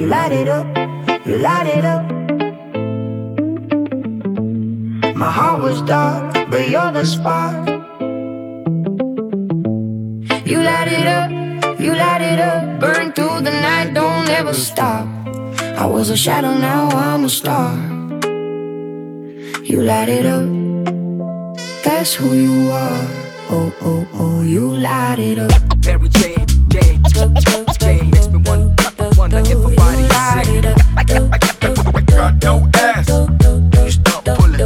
You light it up, you light it up. My heart was dark, but you're the spark. You light it up, you light it up. Burn through the night, don't ever stop. I was a shadow, now I'm a star. You light it up, that's who you are. Oh, oh, oh, you light it up. Mary Jane, makes me wonder if a body sick. Got no ass, you stop pulling.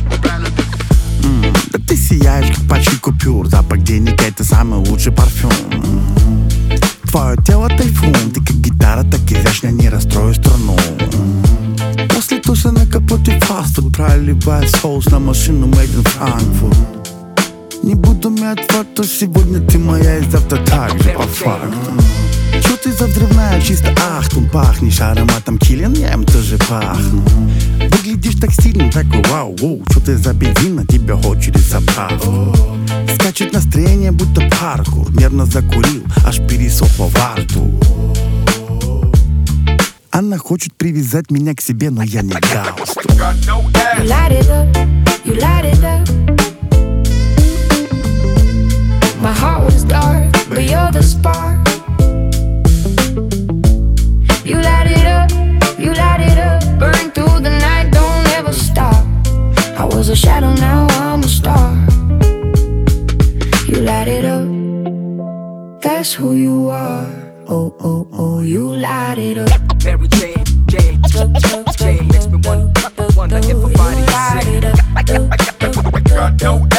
Да ты сияешь, как пачки купюр. Запах денег — это самый лучший парфюм. Твое тело тайфун, ты как гитара, так изящно, не расстрою струну. После туса на капоте фастфуд, проливая соус на машину made in Frankfurt. Не буду мять факту, сегодня ты моя и завтра так же по факту. Чё ты за взрывная, чисто ахтун. Пахнешь ароматом Киллиан, я им тоже пахну. Выглядишь так стильно, такой вау-воу. Чё ты за бензин, на тебя очередь заправку. Скачет настроение, будто паркур. Нервно закурил, аж пересохло во рту. Она хочет привязать меня к себе, но я не галстук. You light it up, you light it up. My heart was dark, but you're the spark. You light it up, you light it up. Burn through the night, don't ever stop. I was a shadow, now I'm a star. You light it up, that's who you are. Oh, oh, oh, you light it up. Mary Jane, makes me wonder if a body sick. Got no